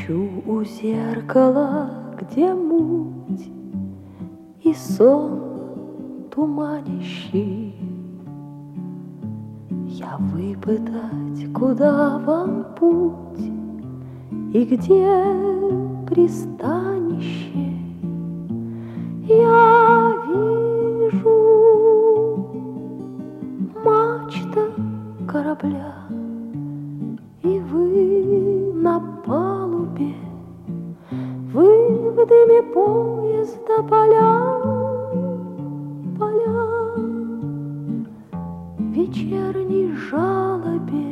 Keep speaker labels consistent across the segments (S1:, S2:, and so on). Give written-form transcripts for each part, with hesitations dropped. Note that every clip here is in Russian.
S1: Стою у зеркала, где муть и сон туманящий. Я выпытать, куда вам путь и где пристанище. Я вижу мачта корабля, и вы на палубе, вы в дыме поезда поля, в вечерней жалобе,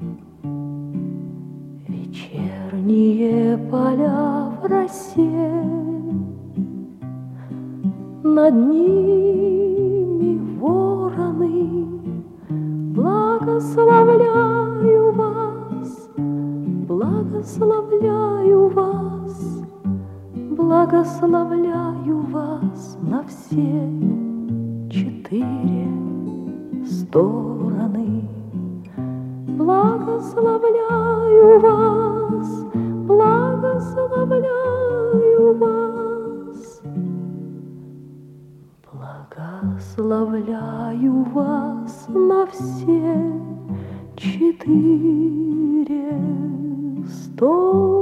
S1: вечерние поля в росе. Над ними вороны, благословляю вас, благословляю вас, благословляю вас на все 4 стороны. Благословляю вас, благословляю вас, благословляю вас на все 4 стороны.